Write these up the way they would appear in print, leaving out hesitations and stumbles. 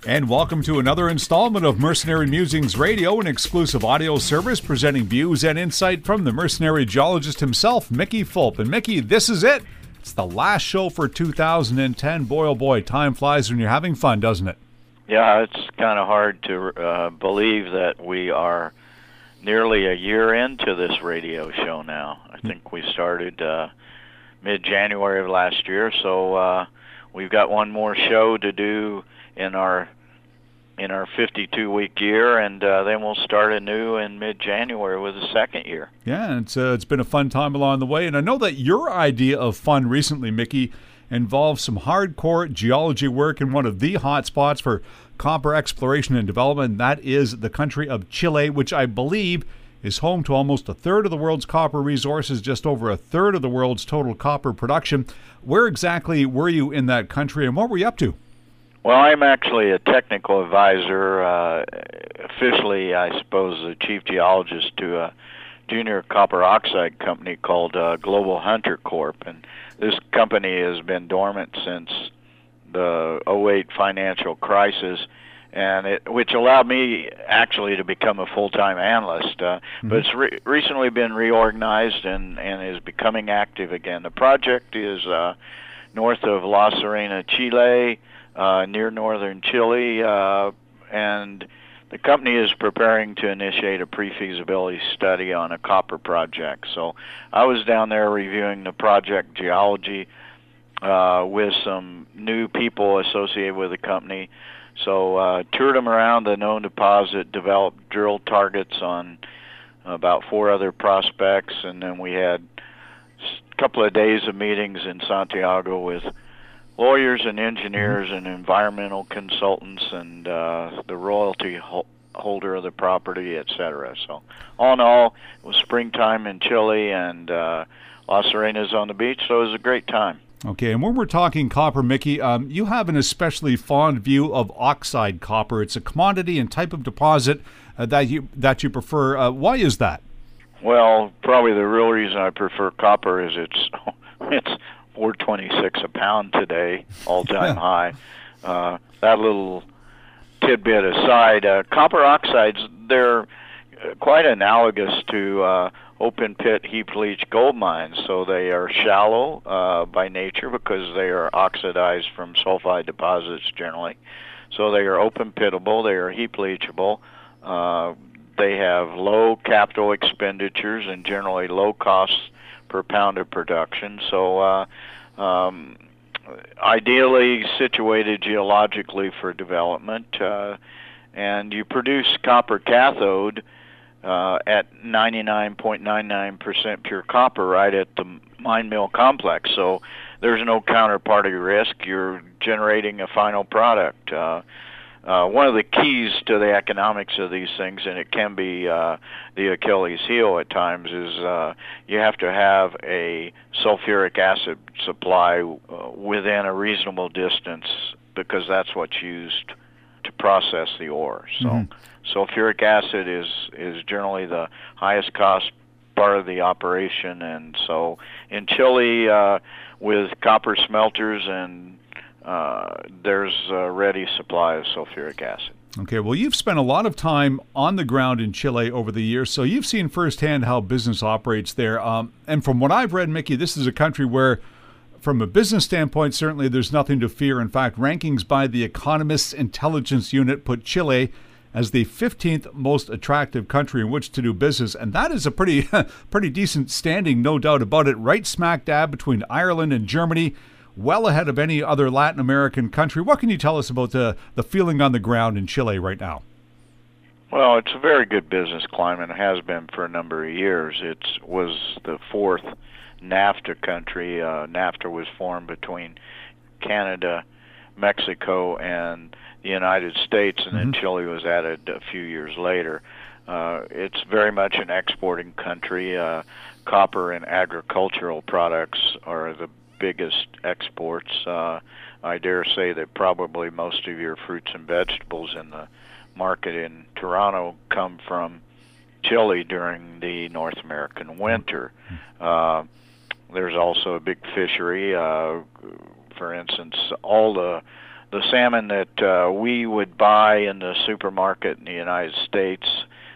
And welcome to another installment of Mercenary Musings Radio, an exclusive audio service presenting views and insight from the mercenary geologist himself, Mickey Fulp. And Mickey, this is it. It's the last show for 2010. Boy, oh boy, time flies when you're having fun, doesn't it? Yeah, it's kind of hard to believe that we are nearly a year into this radio show now. I think we started mid-January of last year, so we've got one more show to do in our 52-week year, and then we'll start anew in mid-January with the second year. Yeah, it's been a fun time along the way, and I know that your idea of fun recently, Mickey, involves some hardcore geology work in one of the hot spots for copper exploration and development, and that is the country of Chile, which I believe is home to almost a third of the world's copper resources, just over a third of the world's total copper production. Where exactly were you in that country, and what were you up to? Well, I'm actually a technical advisor, officially, I suppose, the chief geologist to a junior copper oxide company called Global Hunter Corp. And this company has been dormant since the '08 financial crisis, and which allowed me actually to become a full-time analyst. But it's recently been reorganized and is becoming active again. The project is north of La Serena, Chile, near northern Chile, and the company is preparing to initiate a pre-feasibility study on a copper project. So I was down there reviewing the project geology with some new people associated with the company. So toured them around the known deposit, developed drill targets on about 4 other prospects, and then we had a couple of days of meetings in Santiago with lawyers and engineers and environmental consultants and the royalty holder of the property, etc. So all in all, it was springtime in Chile, and La Serena's on the beach, so it was a great time. Okay, and when we're talking copper, Mickey, you have an especially fond view of oxide copper. It's a commodity and type of deposit that you prefer. Why is that? Well, probably the real reason I prefer copper is it's $4.26 a pound today, all-time high. That little tidbit aside, copper oxides, they're quite analogous to open-pit heap leach gold mines. So they are shallow by nature because they are oxidized from sulfide deposits generally. So they are open-pittable, they are heap leachable. They have low capital expenditures and generally low costs per pound of production. So ideally situated geologically for development, and you produce copper cathode at 99.99% pure copper right at the mine mill complex. So there's no counterparty risk. You're generating a final product. One of the keys to the economics of these things, and it can be the Achilles heel at times, is you have to have a sulfuric acid supply within a reasonable distance, because that's what's used to process the ore. So sulfuric acid is generally the highest cost part of the operation, and so in Chile with copper smelters and there's a ready supply of sulfuric acid. Okay, well, you've spent a lot of time on the ground in Chile over the years, so you've seen firsthand how business operates there. And from what I've read, Mickey, this is a country where, from a business standpoint, certainly there's nothing to fear. In fact, rankings by the Economist's Intelligence Unit put Chile as the 15th most attractive country in which to do business, and that is a pretty decent standing, no doubt about it, right smack dab between Ireland and Germany, well ahead of any other Latin American country. What can you tell us about the feeling on the ground in Chile right now? Well, it's a very good business climate. It has been for a number of years. It was the 4th NAFTA country. NAFTA was formed between Canada, Mexico, and the United States, and then Chile was added a few years later. It's very much an exporting country. Copper and agricultural products are the biggest exports. I dare say that probably most of your fruits and vegetables in the market in Toronto come from Chile during the North American winter. There's also a big fishery. For instance, all the the salmon that we would buy in the supermarket in the United States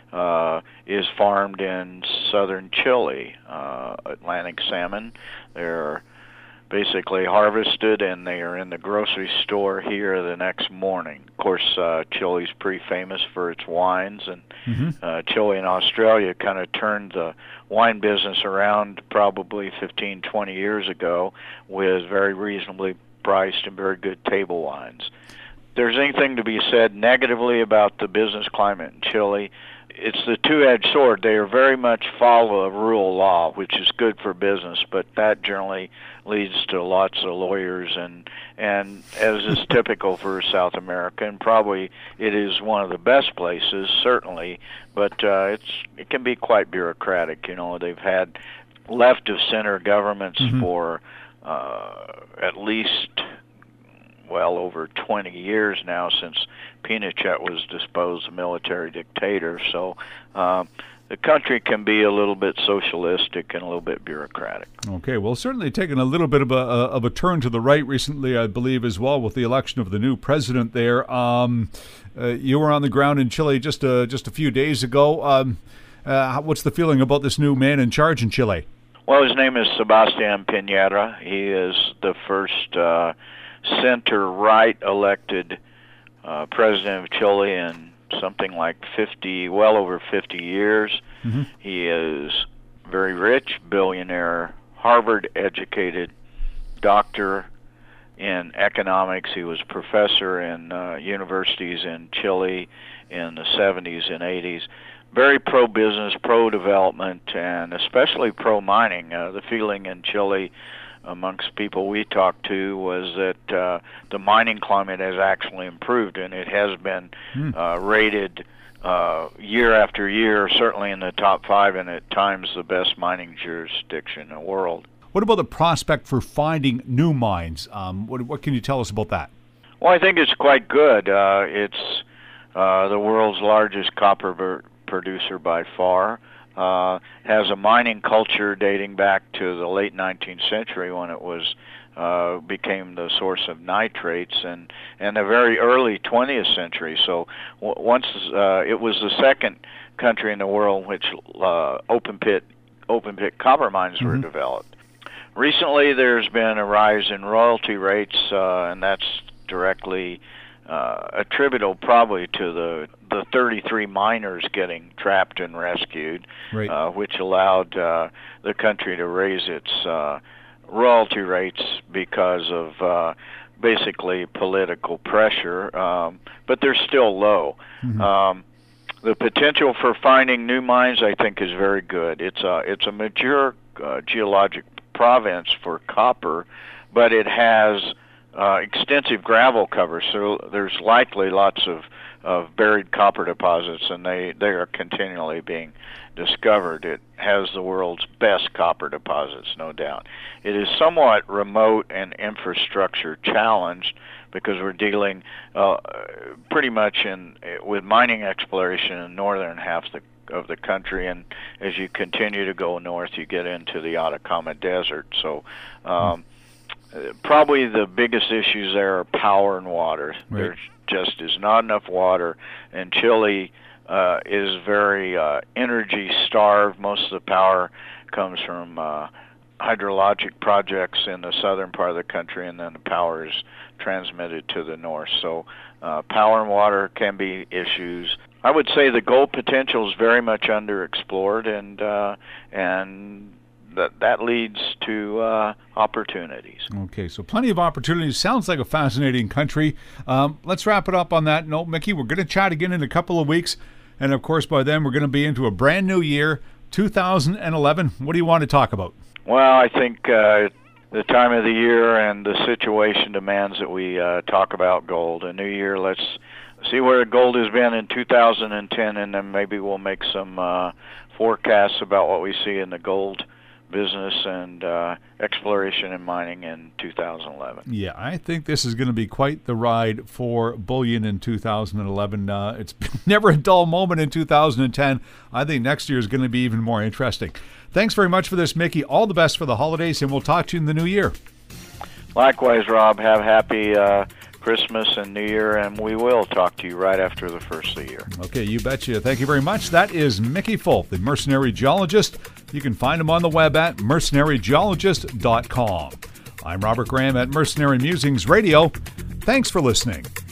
is farmed in southern Chile. Atlantic salmon. They're basically harvested and they are in the grocery store here the next morning. Of course, Chile's pretty famous for its wines, and Chile and Australia kind of turned the wine business around probably 15, 20 years ago with very reasonably priced and very good table wines. If there's anything to be said negatively about the business climate in Chile, it's the two-edged sword. They are very much follow a rule of law, which is good for business, but that generally leads to lots of lawyers, and as is typical for South America, and probably it is one of the best places, certainly, but it can be quite bureaucratic. You know, they've had left-of-center governments for at least over 20 years now, since Pinochet was disposed, a military dictator. So the country can be a little bit socialistic and a little bit bureaucratic. Okay, well, certainly taken a little bit of a turn to the right recently, I believe, as well, with the election of the new president there. You were on the ground in Chile just a few days ago. What's the feeling about this new man in charge in Chile? Well, his name is Sebastián Piñera. He is the first center-right elected president of Chile in something like well over 50 years. He is very rich, billionaire, Harvard-educated doctor in economics. He was professor in universities in Chile in the 70s and 80s. Very pro-business, pro-development, and especially pro-mining. The feeling in Chile amongst people we talked to was that the mining climate has actually improved, and it has been rated year after year, certainly in the top 5, and at times the best mining jurisdiction in the world. What about the prospect for finding new mines? What can you tell us about that? Well, I think it's quite good. It's the world's largest copper producer by far. Has a mining culture dating back to the late 19th century when it was became the source of nitrates, and the very early 20th century. So once it was the second country in the world in which open pit copper mines were developed. Recently, there's been a rise in royalty rates, and that's directly attributable probably to the 33 miners getting trapped and rescued, right. Which allowed the country to raise its royalty rates because of basically political pressure, but they're still low. The potential for finding new mines, I think, is very good. It's a mature geologic province for copper, but it has extensive gravel cover, so there's likely lots of buried copper deposits, and they are continually being discovered. It has the world's best copper deposits, no doubt. It is somewhat remote and infrastructure challenged because we're dealing pretty much with mining exploration in the northern half of the country, and as you continue to go north, you get into the Atacama Desert. So probably the biggest issues there are power and water. Right. There just is not enough water, and Chile is very energy starved. Most of the power comes from hydrologic projects in the southern part of the country, and then the power is transmitted to the north. So power and water can be issues. I would say the gold potential is very much underexplored, and that leads to opportunities. Okay, so plenty of opportunities. Sounds like a fascinating country. Let's wrap it up on that note, Mickey. We're going to chat again in a couple of weeks, and of course by then we're going to be into a brand new year, 2011. What do you want to talk about? Well, I think the time of the year and the situation demands that we talk about gold. A new year, let's see where gold has been in 2010, and then maybe we'll make some forecasts about what we see in the gold business and exploration and mining in 2011. Yeah, I think this is going to be quite the ride for bullion in 2011. It's been never a dull moment in 2010. I think next year is going to be even more interesting. Thanks very much for this, Mickey. All the best for the holidays, and we'll talk to you in the new year. Likewise, Rob. Have happy Christmas and New Year, and we will talk to you right after the first of the year. Okay, you betcha. Thank you very much. That is Mickey Fulp, the Mercenary Geologist. You can find him on the web at mercenarygeologist.com. I'm Robert Graham at Mercenary Musings Radio. Thanks for listening.